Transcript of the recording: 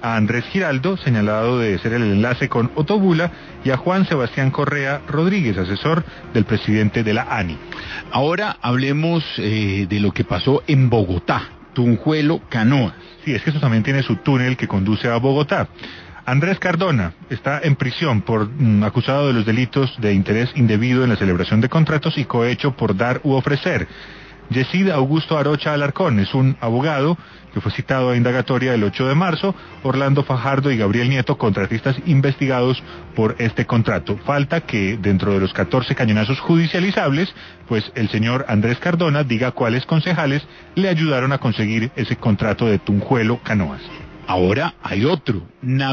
a Andrés Giraldo, señalado de ser el enlace con Otovula, y a Juan Sebastián Correa Rodríguez, asesor del presidente de la ANI. Ahora hablemos de lo que pasó en Bogotá, Tunjuelo, Canoas. Sí, es que eso también tiene su túnel que conduce a Bogotá. Andrés Cardona está en prisión por acusado de los delitos de interés indebido en la celebración de contratos y cohecho por dar u ofrecer. Yesid Augusto Arocha Alarcón es un abogado que fue citado a indagatoria el 8 de marzo. Orlando Fajardo y Gabriel Nieto, contratistas investigados por este contrato. Falta que dentro de los 14 cañonazos judicializables, pues el señor Andrés Cardona diga cuáles concejales le ayudaron a conseguir ese contrato de Tunjuelo Canoas. Ahora hay otro.